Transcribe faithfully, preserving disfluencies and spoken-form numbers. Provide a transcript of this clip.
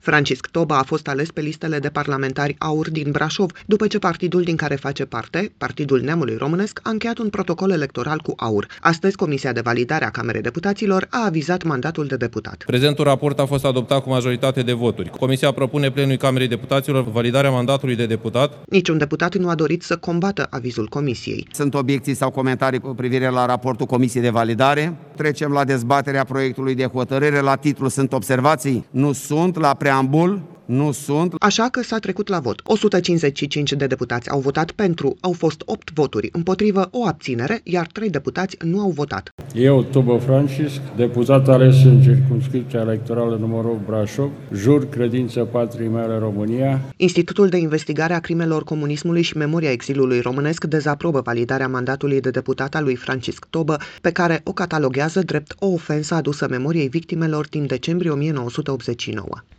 Francisc Toba a fost ales pe listele de parlamentari AUR din Brașov, după ce partidul din care face parte, Partidul Neamului Românesc, a încheiat un protocol electoral cu AUR. Astăzi, Comisia de Validare a Camerei Deputaților a avizat mandatul de deputat. Prezentul raport a fost adoptat cu majoritate de voturi. Comisia propune plenului Camerei Deputaților validarea mandatului de deputat. Niciun deputat nu a dorit să combată avizul Comisiei. Sunt obiecții sau comentarii cu privire la raportul Comisiei de Validare? Trecem la dezbaterea proiectului de hotărâre. La titlu sunt observații? Nu sunt. La preambul? Nu sunt. Așa că s-a trecut la vot. o sută cincizeci și cinci de deputați au votat pentru, au fost opt voturi împotrivă, o abținere, iar trei deputați nu au votat. Eu, Toba Francisc, deputat ales în circumscripția electorală numărul opt Brașov, jur credință patriei mele România. Institutul de Investigare a Crimelor Comunismului și Memoria Exilului Românesc dezaprobă validarea mandatului de deputat al lui Francisc Toba, pe care o cataloghează drept o ofensă adusă memoriei victimelor din decembrie o mie nouă sute optzeci și nouă.